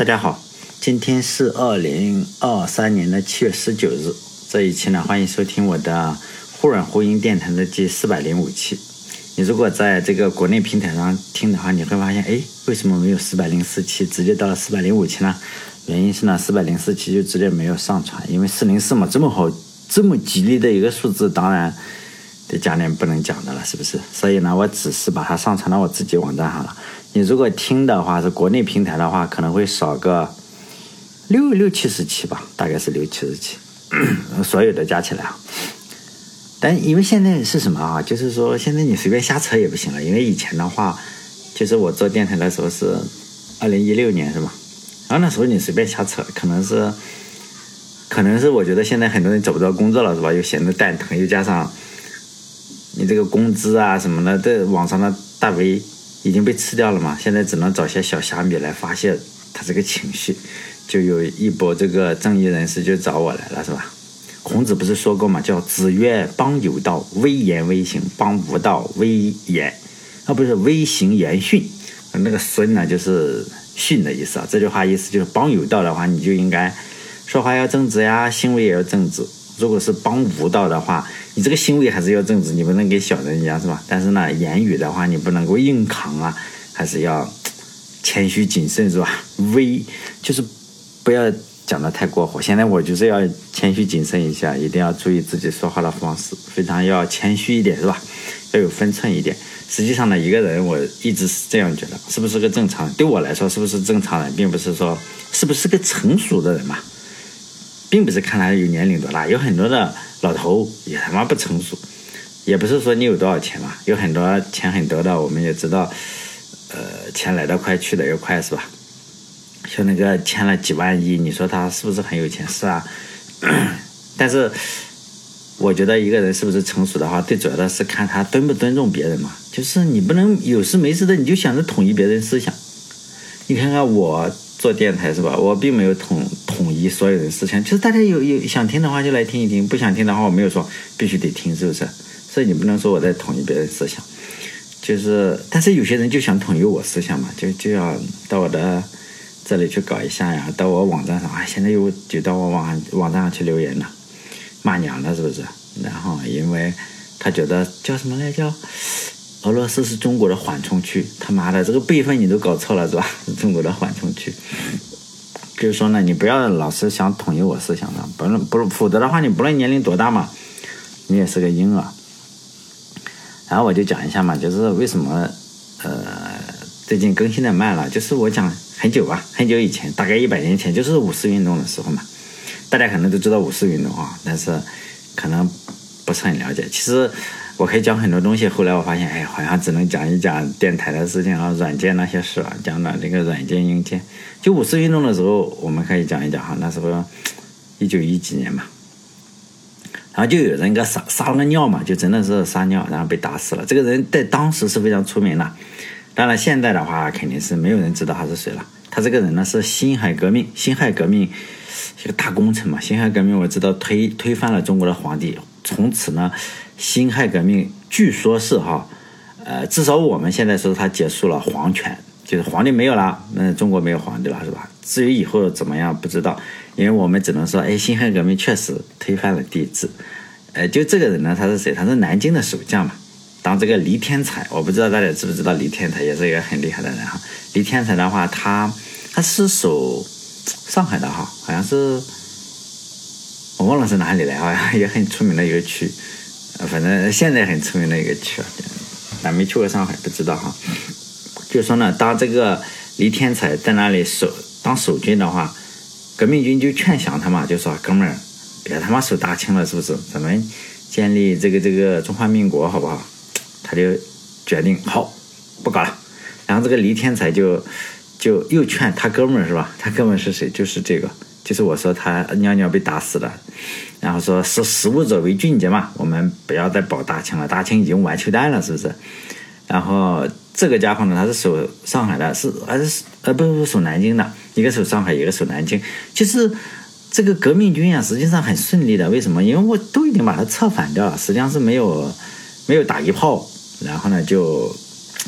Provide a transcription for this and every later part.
大家好，今天是2023年的7月19日。这一期呢，欢迎收听我的忽软忽音电台的第405期。你如果在这个国内平台上听的话，你会发现，为什么没有404期，直接到了405期呢？原因是呢，404期就直接没有上传，因为404嘛，这么好，这么吉利的一个数字，当然得讲点不能讲的了，是不是？所以呢，我只是把它上传到我自己网站上了。你如果听的话，是国内平台的话，可能会少个60-70期吧，大概是60-70期，所有的加起来啊。但因为现在是什么啊？就是说现在你随便瞎扯也不行了，因为以前的话，就是我做电台的时候是2016年是吧？然后那时候你随便瞎扯，可能是我觉得现在很多人找不到工作了是吧？又闲得蛋疼，又加上你这个工资啊什么的，这网上的大 V 已经被吃掉了嘛，现在只能找些小虾米来发泄他这个情绪，就有一波这个正义人士就找我来了是吧？孔子不是说过嘛，叫子曰：邦有道，威言威行；邦无道，威行言训。那个孙呢，就是训的意思啊。这句话意思就是，邦有道的话，你就应该说话要正直呀，行为也要正直。如果是邦无道的话，你这个行为还是要正直，你不能跟小人一样是吧？但是呢，言语的话你不能够硬扛啊，还是要谦虚谨慎是吧？就是不要讲得太过火。现在我就是要谦虚谨慎一下，一定要注意自己说话的方式，非常要谦虚一点是吧？要有分寸一点。实际上呢，一个人我一直是这样觉得，是不是个正常人？对我来说，是不是正常人，并不是说是不是个成熟的人嘛，并不是看他有年龄多大，有很多的老头也他妈不成熟，也不是说你有多少钱嘛，有很多钱很多的，我们也知道，钱来得快去得又快是吧？像那个欠了几万亿，你说他是不是很有钱？是啊，但是我觉得一个人是不是成熟的话，最主要的是看他尊不尊重别人嘛。就是你不能有事没事的你就想着统一别人思想。你看看我做电台是吧？我并没有统一所有人思想，就是大家有想听的话就来听一听，不想听的话我没有说必须得听，是不是？所以你不能说我在统一别人思想，就是但是有些人就想统一我思想嘛，就要到我的这里去搞一下呀，到我网站上现在就到我网站上去留言了，骂娘了是不是？然后因为他觉得叫什么来着？俄罗斯是中国的缓冲区，他妈的这个辈分你都搞错了是吧？是中国的缓冲区。就是说呢，你不要老是想统一我思想的，否则的话，你不论年龄多大嘛，你也是个婴儿。然后我就讲一下嘛，就是为什么最近更新的慢了，就是我讲很久以前，大概100年前，就是五四运动的时候嘛。大家可能都知道五四运动啊，但是可能不是很了解。其实我可以讲很多东西，后来我发现，好像只能讲一讲电台的事情啊，软件那些事啊，讲到这个软件硬件。就五四运动的时候，我们可以讲一讲哈，那时候1910几年嘛，然后就有人撒了个尿嘛，就真的是撒尿，然后被打死了。这个人在当时是非常出名的，当然现在的话肯定是没有人知道他是谁了。他这个人呢是辛亥革命是个大工程嘛，辛亥革命我知道推翻了中国的皇帝，从此呢辛亥革命据说是至少我们现在说它结束了皇权，就是皇帝没有了，那中国没有皇帝了是吧？至于以后怎么样不知道，因为我们只能说辛亥革命确实推翻了帝制。就这个人呢，他是谁？他是南京的守将嘛，当这个黎天才。我不知道大家知不知道黎天才也是一个很厉害的人哈。黎天才的话，他是守上海的哈，好像是我忘了是哪里来，好像也很出名的一个区，反正现在很出名的一个区，但没去过上海，不知道哈。就说呢，当这个黎天才在那里当守军的话，革命军就劝降他嘛，就说哥们儿，别他妈守大清了，是不是？咱们建立这个中华民国好不好？他就决定好不搞了。然后这个黎天才就又劝他哥们儿是吧？他哥们儿是谁？就是我说他尿尿被打死了，然后说是食物者为俊杰嘛，我们不要再保大清了，大清已经完球蛋了，是不是？然后这个家伙呢，他是守上海的，不守南京的，一个守上海，一个守南京。其实这个革命军啊，实际上很顺利的，为什么？因为我都已经把它策反掉了，实际上是没有打一炮，然后呢就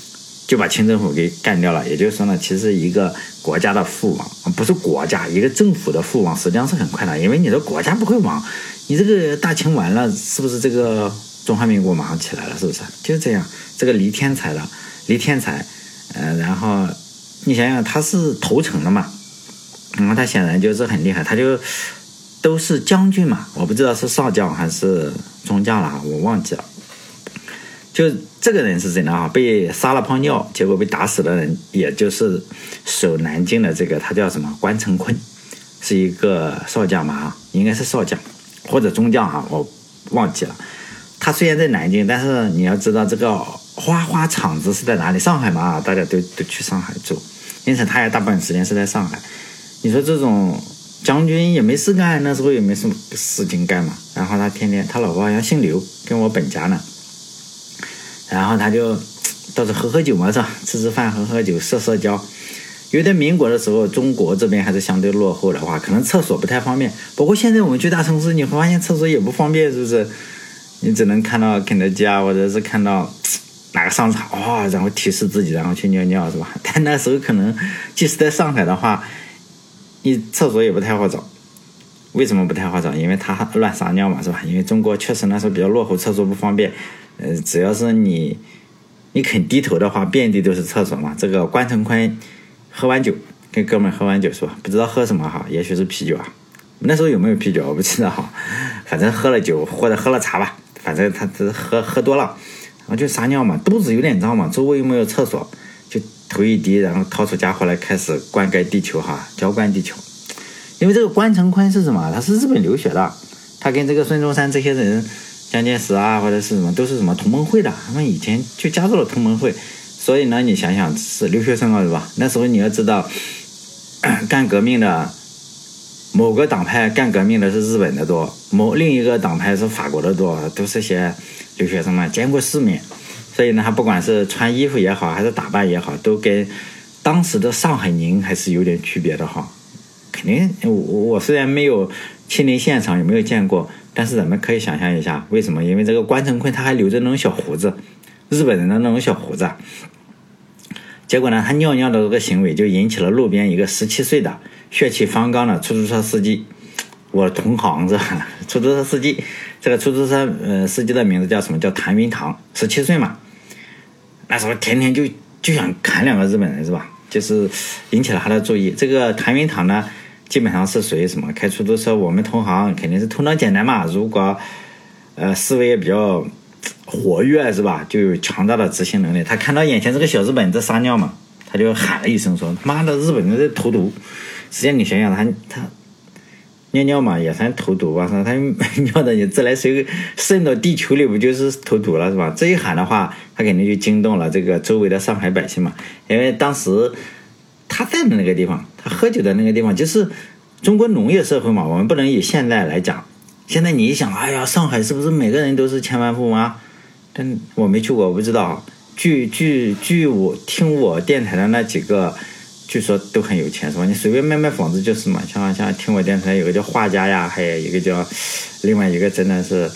就把清政府给干掉了。也就是说呢，其实一个国家的覆亡，不是国家，一个政府的覆亡实际上是很快的，因为你的国家不会亡，你这个大清完了，是不是这个中华民国马上起来了？是不是？就是这样。这个黎天才，然后你想想他是投诚的嘛，然后他显然就是很厉害，他就都是将军嘛，我不知道是少将还是中将了，我忘记了。就这个人是怎样被撒了泡尿，结果被打死的人，也就是守南京的这个，他叫什么？关成坤，是一个少将嘛，应该是少将或者中将我忘记了。他虽然在南京，但是你要知道这个花厂子是在哪里？上海嘛，大家都去上海住，因此他也大部分时间是在上海。你说这种将军也没事干，那时候也没什么事情干嘛，然后他天天，他老婆好像姓刘，跟我本家呢。然后他就到处喝酒嘛，是吧？吃饭喝酒社交。因为在民国的时候，中国这边还是相对落后的话，可能厕所不太方便。不过现在我们去大城市，你会发现厕所也不方便，是不是？你只能看到肯德基或者是看到哪个商场然后提示自己，然后去尿尿，是吧？但那时候可能即使在上海的话，你厕所也不太好找。为什么不太好找？因为他乱撒尿嘛，是吧？因为中国确实那时候比较落后，厕所不方便。只要是你肯低头的话，遍地都是厕所嘛。这个关成坤喝完酒，跟哥们喝完酒说，不知道喝什么也许是啤酒那时候有没有啤酒我不知道反正喝了酒或者喝了茶吧，反正他喝多了，然后就撒尿嘛，肚子有点胀嘛，周围又没有厕所，就头一低，然后掏出家伙来开始灌溉地球浇灌地球。因为这个关成坤是什么？他是日本留学的，他跟这个孙中山这些人，蒋介石或者是什么，都是什么同盟会的，他们以前就加入了同盟会。所以呢，你想想是留学生是吧？那时候你要知道，干革命的某个党派干革命的是日本的多，另一个党派是法国的多，都是些留学生嘛，见过世面。所以呢，他不管是穿衣服也好，还是打扮也好，都跟当时的上海人还是有点区别的肯定，我虽然没有亲临现场，也没有见过，但是咱们可以想象一下，为什么？因为这个关成坤他还留着那种小胡子，日本人的那种小胡子。结果呢，他尿尿的这个行为就引起了路边一个17岁的血气方刚的出租车司机，我同行是吧？出租车司机，这个出租车司机的名字叫什么？叫谭云堂，17岁嘛。那时候天天就想砍2个日本人是吧？就是引起了他的注意。这个谭云堂呢，基本上是属于什么？开出租车，我们同行肯定是头脑简单嘛。如果思维也比较活跃是吧？就有强大的执行能力。他看到眼前这个小日本在撒尿嘛，他就喊了一声说：“妈的，日本人在投毒！”实际上你想想，他尿尿嘛也算投毒吧？他尿的你自来水渗到地球里，不就是投毒了是吧？这一喊的话，他肯定就惊动了这个周围的上海百姓嘛。因为当时他在的那个地方，他喝酒的那个地方，就是中国农业社会嘛。我们不能以现在来讲。现在你一想，哎呀，上海是不是每个人都是千万富翁？但我没去过，我不知道。据我听我电台的那几个，据说都很有钱，是吧？你随便卖房子就是嘛。像听我电台有个叫画家呀，还有一个叫另外一个真的是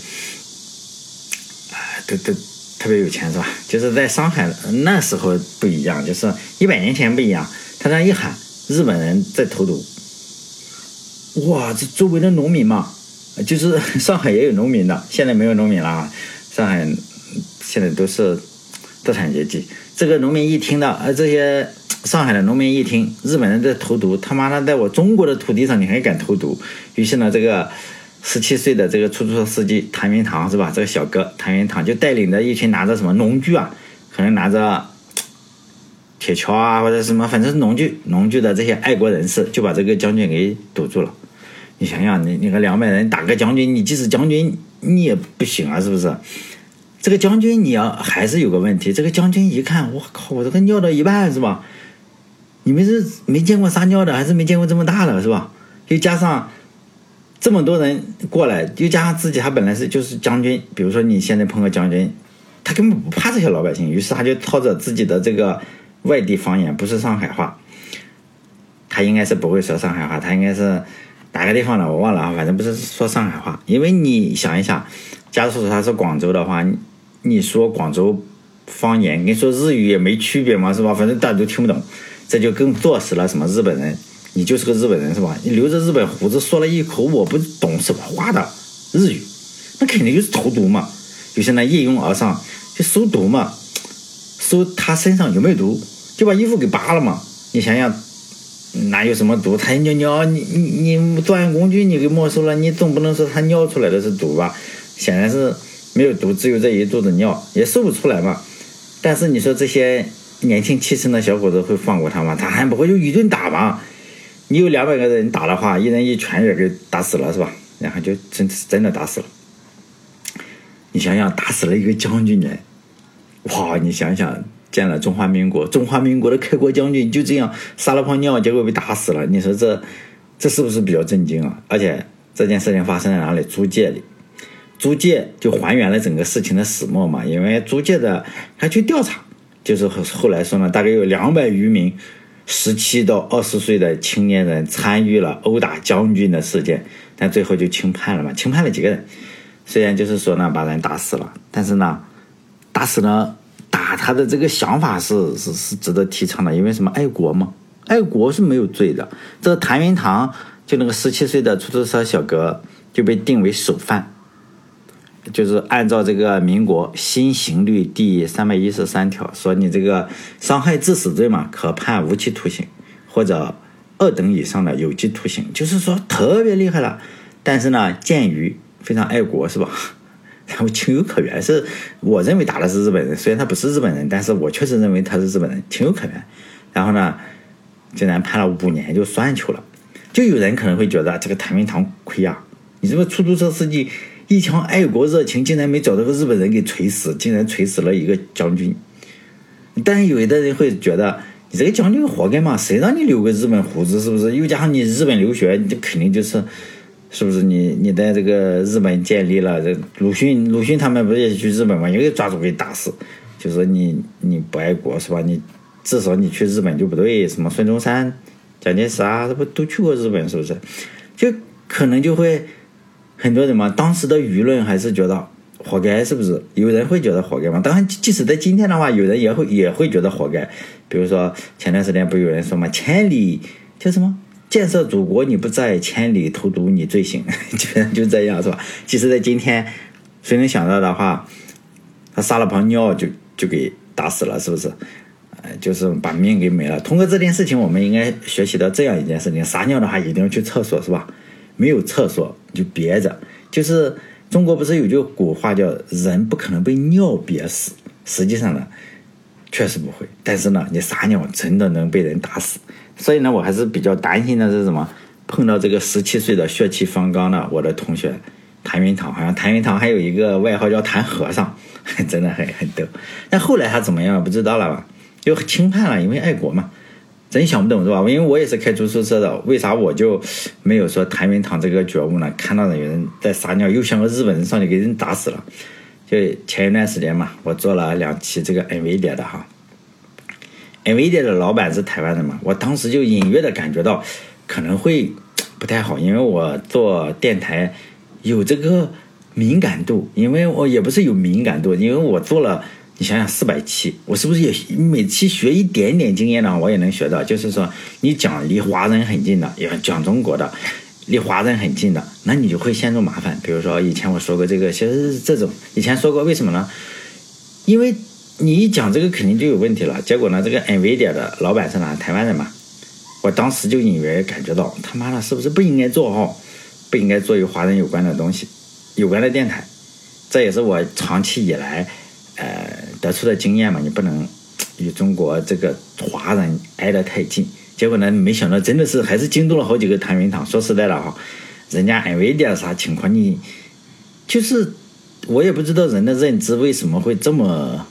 都特别有钱，是吧？就是在上海那时候不一样，就是100年前不一样。他这样一喊，日本人在投毒，哇，这周围的农民嘛，就是上海也有农民的，现在没有农民了上海现在都是资产阶级。这个农民一听到这些上海的农民一听日本人在投毒，他妈的在我中国的土地上你还敢投毒？于是呢，这个17岁的这个出租车司机谭云堂是吧？这个小哥谭云堂就带领着一群拿着什么农具可能拿着铁锹或者什么，反正是农具的这些爱国人士，就把这个将军给堵住了。你想想，你个200人打个将军，你即使将军你也不行是不是？这个将军你还是有个问题，这个将军一看，我靠，我这个尿到一半是吧？你们是没见过撒尿的，还是没见过这么大的是吧？又加上这么多人过来，又加上自己他本来就是将军，比如说你现在碰个将军，他根本不怕这些老百姓，于是他就操着自己的这个外地方言，不是上海话，他应该是不会说上海话，他应该是哪个地方的我忘了反正不是说上海话。因为你想一想，假如说他是广州的话，你说广州方言，跟你说日语也没区别嘛，是吧？反正大家都听不懂，这就更坐实了什么日本人，你就是个日本人，是吧？你留着日本胡子说了一口我不懂什么话的日语，那肯定就是投毒嘛。有些人一拥而上就搜毒嘛，搜他身上有没有毒，就把衣服给扒了嘛。你想想哪有什么毒，他尿你作案工具你给没收了，你总不能说他尿出来的是毒吧？显然是没有毒，只有这一肚子尿，也搜不出来嘛。但是你说这些年轻气盛的小伙子会放过他吗？他还不会就一顿打嘛。你有200个人打的话，一人一拳也给打死了，是吧？然后就真的打死了。你想想，打死了一个将军呢，哇！你想想，建了中华民国的开国将军就这样撒了泡尿，结果被打死了。你说这是不是比较震惊啊？而且这件事情发生在哪里？租界里，租界就还原了整个事情的始末嘛。因为租界的他去调查，就是后来说呢，大概有200余名17到20岁的青年人参与了殴打将军的事件，但最后就轻判了嘛。轻判了几个人？虽然就是说呢，把人打死了，但是呢，打死了打他的这个想法是值得提倡的，因为什么？爱国嘛，爱国是没有罪的。这个谭云堂就那个17岁的出租车小哥就被定为首犯，就是按照这个民国新刑律第313条说，你这个伤害致死罪嘛，可判无期徒刑或者2等以上的有期徒刑，就是说特别厉害了。但是呢，鉴于非常爱国，是吧？然后情有可原，是我认为打的是日本人，虽然他不是日本人，但是我确实认为他是日本人，情有可原。然后呢，竟然判了5年就算球了。就有人可能会觉得这个谭云堂亏啊，你这个出租车司机一腔爱国热情，竟然没找到个日本人给锤死，竟然锤死了一个将军。但有的人会觉得你这个将军活该嘛，谁让你留个日本胡子，是不是？又加上你日本留学，你肯定是不是你在这个日本建立了？这鲁迅他们不是也去日本吗？也给抓住给打死，就说你不爱国，是吧？你至少你去日本就不对，什么孙中山、蒋介石啊，这不都去过日本，是不是？就可能就会很多人嘛，当时的舆论还是觉得活该，是不是？有人会觉得活该吗？当然，即使在今天的话，有人也会觉得活该。比如说前段时间不有人说嘛，千里叫什么？建设祖国你不在，千里投毒你罪行，就这样，是吧？即使在今天，谁能想到的话，他撒了泡尿就给打死了，是不是？就是把命给没了。通过这件事情，我们应该学习到这样一件事情：撒尿的话一定要去厕所，是吧？没有厕所就憋着。就是中国不是有句古话叫“人不可能被尿憋死”，实际上呢，确实不会。但是呢，你撒尿真的能被人打死。所以呢，我还是比较担心的是什么？碰到这个17岁的血气方刚的我的同学谭云堂，好像谭云堂还有一个外号叫谭和尚，真的很逗。但后来他怎么样不知道了吧？就轻判了，因为爱国嘛。真想不懂，是吧？因为我也是开出租车的，为啥我就没有说谭云堂这个觉悟呢？看到有人在撒尿，又像个日本人上去给人打死了。就前一段时间嘛，我做了2期这个 NVIDIA 的哈。NVIDIA 的老板是台湾人嘛，我当时就隐约的感觉到可能会不太好，因为我做电台有这个敏感度，因为我也不是有敏感度，因为我做了，你想想400期，我是不是也每期学一点点经验呢？我也能学到，就是说你讲离华人很近的，也讲中国的离华人很近的，那你就会陷入麻烦。比如说以前我说过这个，其实是这种以前说过，为什么呢？因为你一讲这个肯定就有问题了。结果呢，这个 NVIDIA 的老板是哪？台湾人嘛。我当时就隐约感觉到，他妈的是不是不应该做不应该做与华人有关的东西，有关的电台。这也是我长期以来得出的经验嘛，你不能与中国这个华人挨得太近。结果呢，没想到真的是还是惊动了好几个谭云堂。说实在的人家 NVIDIA 啥情况，你就是我也不知道人的认知为什么会这么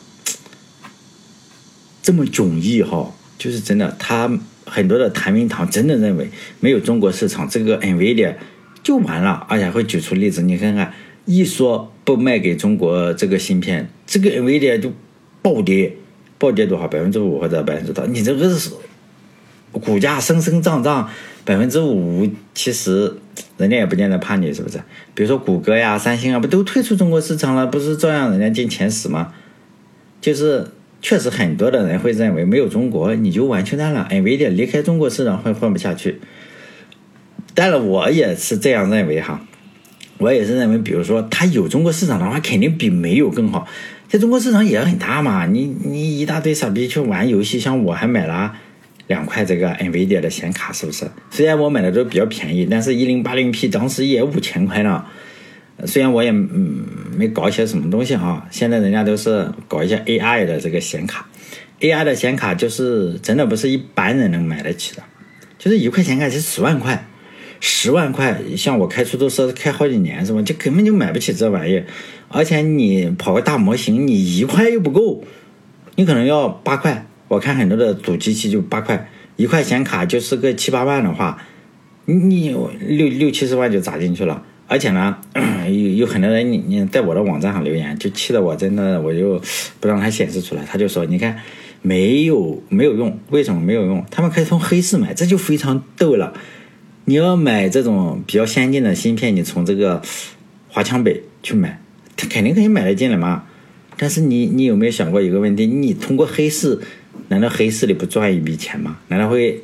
迥异就是真的，他很多的谭云堂真的认为没有中国市场，这个 NVIDIA 就完了，而且会举出例子。你看看，一说不卖给中国这个芯片，这个 NVIDIA 就暴跌多少5%或者10%多，你这个是股价升涨5%，其实人家也不见得怕你，是不是？比如说谷歌呀、三星啊，不都退出中国市场了？不是照样人家进前10吗？ 就是确实很多的人会认为没有中国你就完全蛋了 ，NVIDIA 离开中国市场会混不下去。当然我也是这样认为哈，我也是认为，比如说它有中国市场的话，肯定比没有更好。在中国市场也很大嘛，你一大堆傻逼去玩游戏，像我还买了2块这个 NVIDIA 的显卡，是不是？虽然我买的都比较便宜，但是 1080P 当时也5000块呢。虽然我也没搞一些什么东西哈，现在人家都是搞一些 AI 的这个显卡 ，AI 的显卡就是真的不是一般人能买得起的，就是1块显卡是10万块，10万块，像我开出租车开好几年是吧，就根本就买不起这玩意，而且你跑个大模型，你1块又不够，你可能要8块，我看很多的主机器就8块，1块显卡就是个7、8万的话，你6、70万就砸进去了。而且呢，有很多人你在我的网站上留言，就气得我真的我就不让它显示出来。他就说，你看没有用，为什么没有用？他们可以从黑市买，这就非常逗了。你要买这种比较先进的芯片，你从这个华强北去买，他肯定可以买得进来嘛。但是你有没有想过一个问题？你通过黑市，难道黑市里不赚一笔钱吗？难道会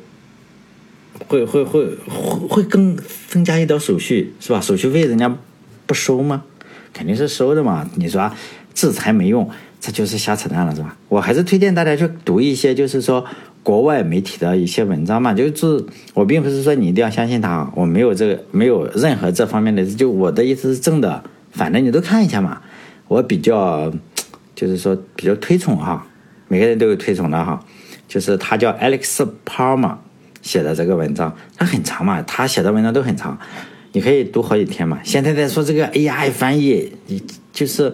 更增加一道手续是吧？手续费人家不收吗？肯定是收的嘛。你说制裁没用，这就是瞎扯淡了是吧？我还是推荐大家去读一些就是说国外媒体的一些文章嘛。就是我并不是说你一定要相信他，我没有任何这方面的，就我的意思是正的反正你都看一下嘛。我比较就是说比较推崇哈，每个人都有推崇的哈，就是他叫 Alex Palmer写的这个文章，它很长嘛，他写的文章都很长，你可以读好几天嘛。现在在说这个 AI 翻译，就是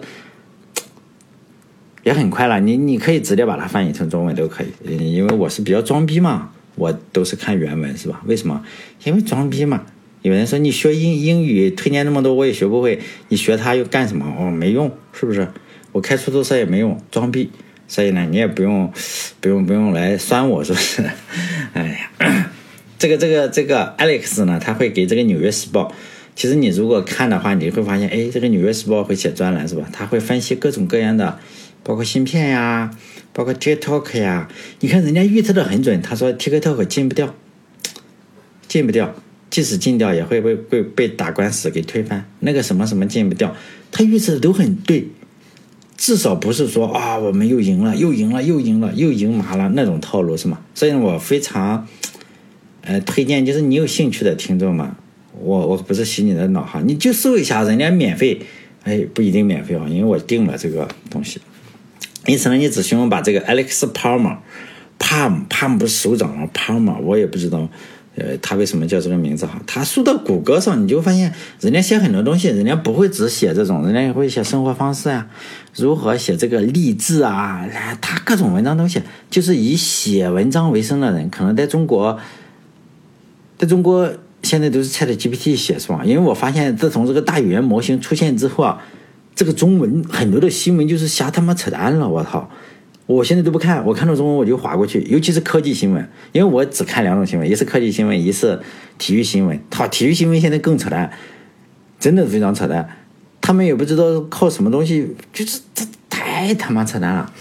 也很快了，你可以直接把它翻译成中文都可以，因为我是比较装逼嘛，我都是看原文是吧？为什么？因为装逼嘛。有人说你学英语推荐那么多我也学不会，你学它又干什么？没用，是不是？我开出租车也没用，装逼。所以呢，你也不用来酸我，是不是？哎呀，这个 Alex 呢，他会给这个《纽约时报》。其实你如果看的话，你会发现，哎，这个《纽约时报》会写专栏是吧？他会分析各种各样的，包括芯片呀，包括 TikTok 呀。你看人家预测的很准，他说 TikTok 禁不掉，即使禁掉也会被打官司给推翻。那个什么禁不掉，他预测的都很对。至少不是说我们又赢麻了那种套路是吗？所以我非常推荐，就是你有兴趣的听众嘛，我不是洗你的脑哈，你就搜一下，人家免费，不一定免费因为我订了这个东西。因此呢，你只需要把这个 Alex Palmer 不是首长了 Palmer， 我也不知道他为什么叫这个名字哈？他输到谷歌上，你就发现人家写很多东西，人家不会只写这种，人家也会写生活方式啊，如何写这个励志啊，他各种文章都写，就是以写文章为生的人，可能在中国现在都是 ChatGPT 写是吧？因为我发现自从这个大语言模型出现之后这个中文很多的新闻就是瞎他妈扯淡了，我操！我现在都不看，我看到中文我就划过去，尤其是科技新闻，因为我只看2种新闻，一是科技新闻，一是体育新闻。体育新闻现在更扯淡，真的非常扯淡，他们也不知道靠什么东西，就是这太他妈扯淡了。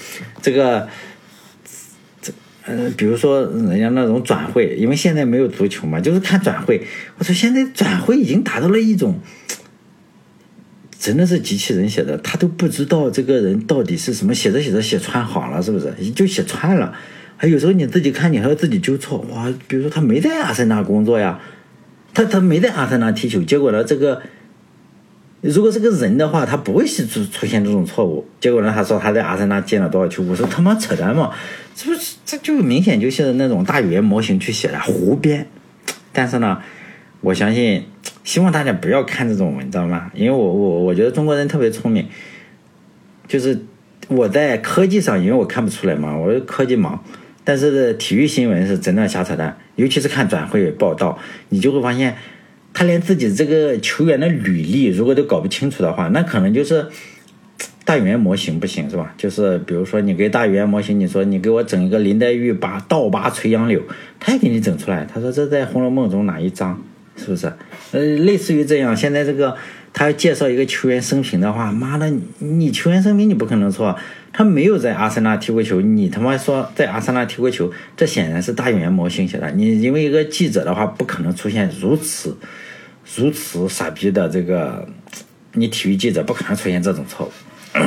比如说人家那种转会，因为现在没有足球嘛，就是看转会。我说现在转会已经达到了一种。真的是机器人写的，他都不知道这个人到底是什么，写着写串好了，是不是？就写串了。还有时候你自己看，你还要自己纠错。哇，比如说他没在阿森纳工作呀，他没在阿森纳踢球，结果呢，这个如果是个人的话，他不会出现这种错误。结果呢，他说他在阿森纳进了多少球，我说他妈扯淡嘛，这就明显就是那种大语言模型去写的胡编。但是呢，我相信。希望大家不要看这种文章嘛，因为我觉得中国人特别聪明，就是我在科技上，因为我看不出来嘛，我是科技盲，但是体育新闻是真的瞎扯淡，尤其是看转会报道，你就会发现他连自己这个球员的履历如果都搞不清楚的话，那可能就是大语言模型不行是吧？就是比如说你给大语言模型，你说你给我整一个林黛玉倒拔垂杨柳，他也给你整出来，他说这在《红楼梦》中哪一章？是不是？类似于这样，现在这个他要介绍一个球员生平的话，妈的，你球员生平你不可能错， 他没有在阿森纳踢过球，你他妈说在阿森纳踢过球，这显然是大语言模型写的。你因为一个记者的话，不可能出现如此傻逼的这个，你体育记者不可能出现这种错误。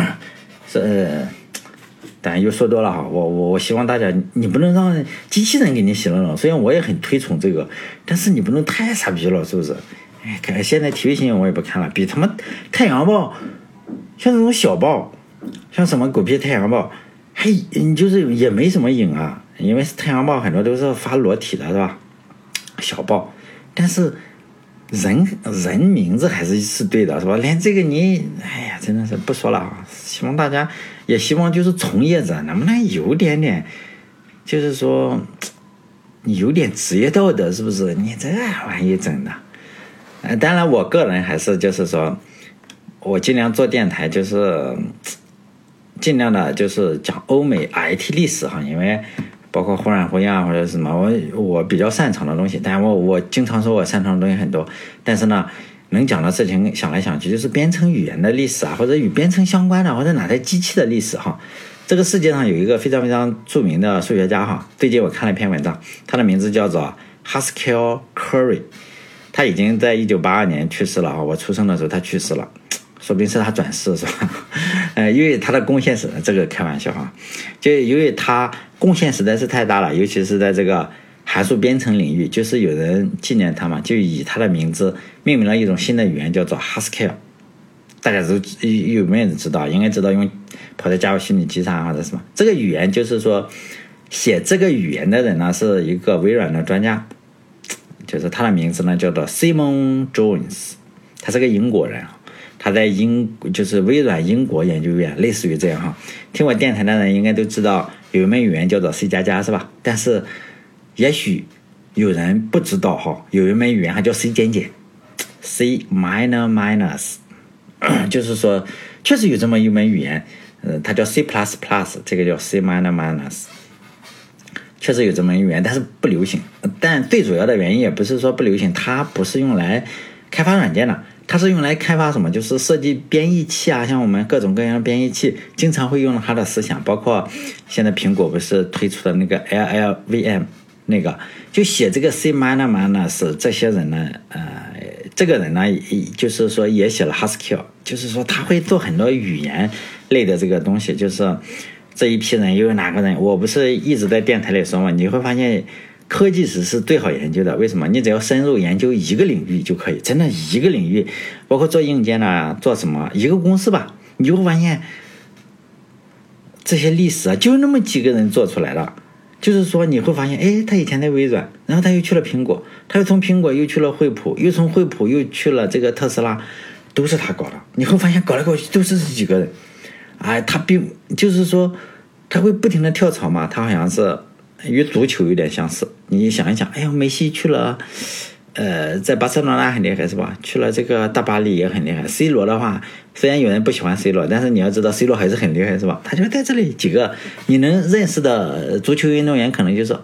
当然又说多了哈，我希望大家，你不能让机器人给你洗脑。虽然我也很推崇这个，但是你不能太傻逼了，是不是？现在体育新闻我也不看了，比他妈太阳报，像这种小报，像什么狗屁太阳报，就是也没什么瘾啊，因为太阳报很多都是发裸体的，是吧？小报，但是人名字还是对的，是吧？连这个你，真的是不说了啊！希望大家，也希望就是从业者能不能有点点，就是说你有点职业道德，是不是？你这玩意整的。当然我个人还是就是说我尽量做电台，就是尽量的就是讲欧美 IT 历史哈，因为包括忽然忽音啊或者什么我比较擅长的东西，但我经常说我擅长的东西很多，但是呢能讲的事情想来想去就是编程语言的历史啊，或者与编程相关的，或者哪台机器的历史哈。这个世界上有一个非常非常著名的数学家哈，最近我看了一篇文章，他的名字叫做 Haskell Curry，他已经在1982年去世了，我出生的时候他去世了，说不定是他转世，是吧？因为他的贡献是这个开玩笑哈，就因为他贡献实在是太大了，尤其是在这个函数编程领域，就是有人纪念他嘛，就以他的名字命名了一种新的语言，叫做 Haskell。大家都有没有人知道？应该知道，因为跑在加入虚拟机上或者什么。这个语言就是说，写这个语言的人呢是一个微软的专家。就是他的名字呢叫做 Simon Jones， 他是个英国人，他在就是微软英国研究院，类似于这样哈。听我电台的人应该都知道有一门语言叫做 C++， 是吧？但是也许有人不知道哈，有一门语言还叫 C 减减 ，C minus， 就是说确实有这么一门语言，它叫 C++， 这个叫 C minus。确实有这门语言，但是不流行。但最主要的原因也不是说不流行，它不是用来开发软件的，它是用来开发什么？就是设计编译器啊，像我们各种各样的编译器，经常会用到它的思想。包括现在苹果不是推出的那个 LLVM， 那个就写这个 C minus 这些人呢，这个人呢，就是说也写了 Haskell， 就是说他会做很多语言类的这个东西，就是这一批人又有哪个人？我不是一直在电台里说嘛，你会发现科技史是最好研究的。为什么？你只要深入研究一个领域就可以，真的一个领域，包括做硬件啊，做什么一个公司吧，你就会发现这些历史啊，就那么几个人做出来的。就是说你会发现，他以前在微软，然后他又去了苹果，他又从苹果又去了惠普，又从惠普又去了这个特斯拉，都是他搞的。你会发现搞来搞去都是这几个人。他并就是说他会不停的跳槽嘛，他好像是与足球有点相似。你想一想，梅西去了在巴塞罗那很厉害是吧？去了这个大巴黎也很厉害。C 罗的话，虽然有人不喜欢 C 罗，但是你要知道 C 罗还是很厉害是吧？他就在这里几个你能认识的足球运动员，可能就是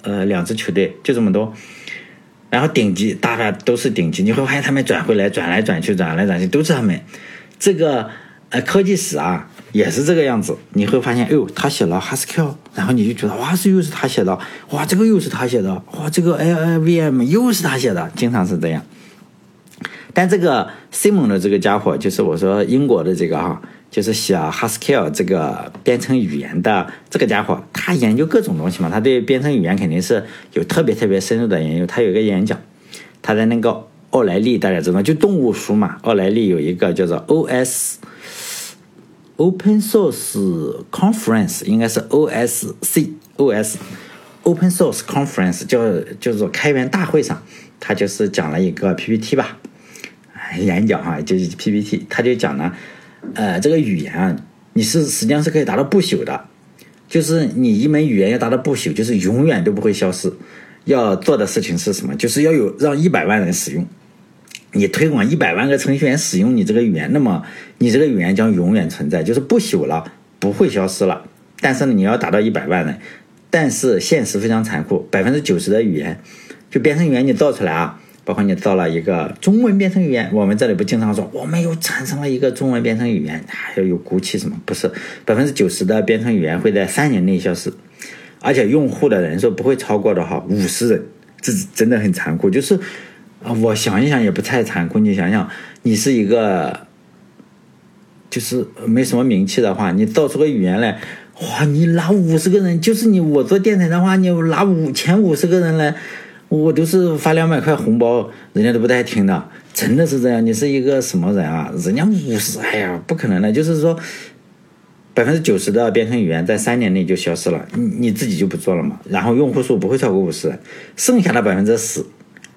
2支球队就这么多，然后顶级大概都是顶级，你会发现他们转回来转来转去都是他们。这个科技史啊也是这个样子，你会发现他写了 Haskell， 然后你就觉得哇，又是他写的，哇这个又是他写的，哇这个 LLVM 又是他写的，经常是这样。但这个 Simon 的这个家伙，就是我说英国的这个就是写 Haskell 这个编程语言的这个家伙，他研究各种东西嘛，他对编程语言肯定是有特别特别深入的研究。他有一个演讲，他在那个奥莱利，大家知道就动物书嘛，奥莱利有一个叫做 Open Source Conference， 应该是 OS Open Source Conference， 叫做开源大会上，他就是讲了一个 PPT 吧，演讲就是 PPT， 他就讲了这个语言你实际上是可以达到不朽的，就是你一门语言要达到不朽，就是永远都不会消失。要做的事情是什么？就是要让100万人使用。你推广100万个程序员使用你这个语言，那么你这个语言将永远存在，就是不朽了，不会消失了。但是呢，你要达到100万人，但是现实非常残酷，90%的语言就编程语言你造出来包括你到了一个中文编程语言，我们这里不经常说我们又产生了一个中文编程语言，还要有骨气什么？不是，90%的编程语言会在3年内消失，而且用户的人数不会超过的50人，这真的很残酷。就是我想一想也不太残酷，你想想，你是一个就是没什么名气的话，你造出个语言来，哇，你拿50个人，就是我做电台的话，你拿前50个人来，我都是发200块红包，人家都不带听的，真的是这样。你是一个什么人啊？人家50，哎呀，不可能的。就是说，90%的编程语言在3年内就消失了，你自己就不做了嘛。然后用户数不会超过50人，剩下的10%，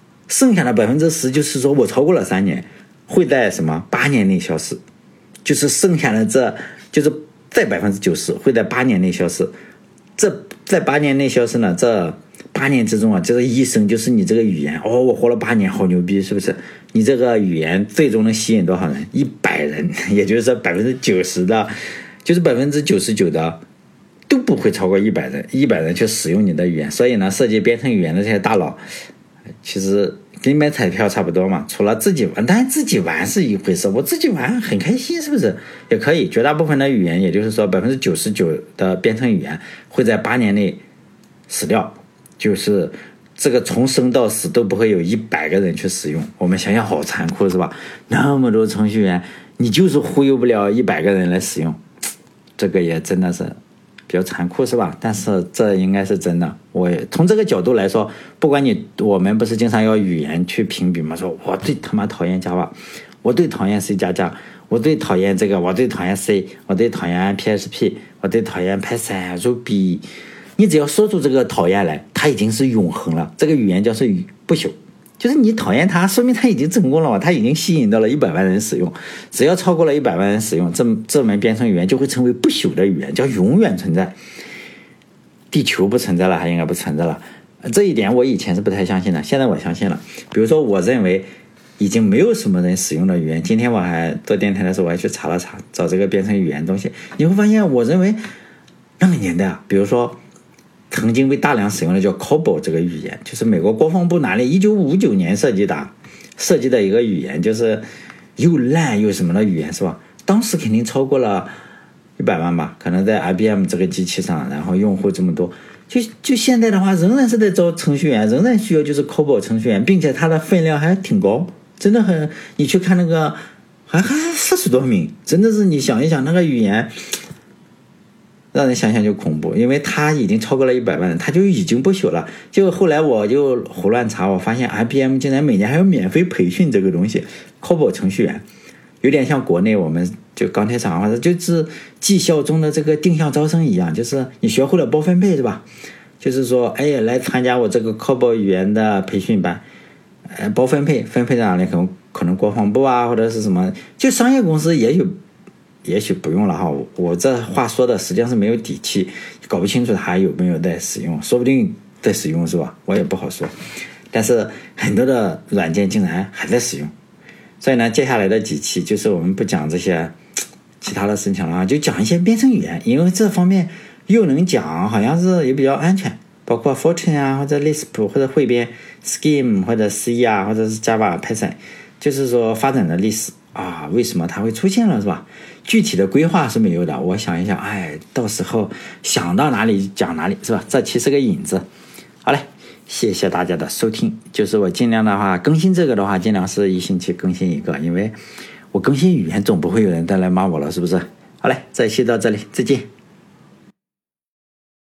就是说我超过了3年，会在8年内消失，就是剩下的就是在90%会在8年内消失。这在8年内消失呢？这8年之中啊，这个一生就是你这个语言我活了8年，好牛逼，是不是？你这个语言最终能吸引多少人？100人，也就是说90%的，就是99%的都不会超过100人，100人去使用你的语言。所以呢，设计编程语言的这些大佬，其实跟买彩票差不多嘛，除了自己玩，但是自己玩是一回事，我自己玩很开心，是不是？也可以，绝大部分的语言，也就是说99%的编程语言会在8年内死掉，就是这个从生到死都不会有100个人去使用。我们想想好残酷，是吧？那么多程序员，你就是忽悠不了100个人来使用，这个也真的是比较残酷，是吧？但是这应该是真的。我从这个角度来说，不管我们不是经常要语言去评比吗？说我最他妈讨厌 Java， 我最讨厌 C++， 我最讨厌这个，我最讨厌 C， 我最讨厌 PHP， 我最讨厌 Python、Ruby。你只要说出这个讨厌来，它已经是永恒了。这个语言叫是不朽，就是你讨厌它，说明它已经成功了嘛，它已经吸引到了100万人使用。只要超过了100万人使用，这门编程语言就会成为不朽的语言，叫永远存在。地球不存在了，还应该不存在了。这一点我以前是不太相信的，现在我相信了。比如说，我认为已经没有什么人使用的语言。今天我还做电台的时候，我还去查了查，找这个编程语言东西，你会发现，我认为那个年代啊，比如说曾经被大量使用的叫 COBOL 这个语言，就是美国国防部哪里1959年设计的一个语言，就是又烂又什么的语言，是吧？当时肯定超过了100万吧，可能在 IBM 这个机器上，然后用户这么多，就现在的话，仍然是在招程序员，仍然需要就是 COBOL 程序员，并且它的分量还挺高，真的很，你去看那个还40多名，真的是你想一想那个语言。让人想想就恐怖，因为它已经超过了100万人，它就已经不朽了。就后来我就胡乱查，我发现 IBM 竟然每年还有免费培训这个东西 ，COBOL 程序员，有点像国内我们就钢铁厂或者就是技校中的这个定向招生一样，就是你学会了包分配是吧？就是说，哎，来参加我这个 COBOL 语言的培训班，包分配在哪里？可能国防部啊，或者是什么，就商业公司也许不用了哈，我这话说的实际上是没有底气，搞不清楚还有没有在使用，说不定在使用是吧？我也不好说。但是很多的软件竟然还在使用，所以呢，接下来的几期就是我们不讲这些其他的事情了，就讲一些编程语言，因为这方面又能讲，好像是也比较安全，包括 Fortran 啊，或者 Lisp 或者汇编 Scheme 或者 C 啊，或者是 Java、Python， 就是说发展的历史啊，为什么它会出现了是吧？具体的规划是没有的，我想一想，到时候想到哪里讲哪里是吧？这期是个引子。好嘞，谢谢大家的收听。就是我尽量的话更新这个的话，尽量是1星期更新一个，因为我更新语言总不会有人再来骂我了，是不是？好嘞，这期到这里，再见。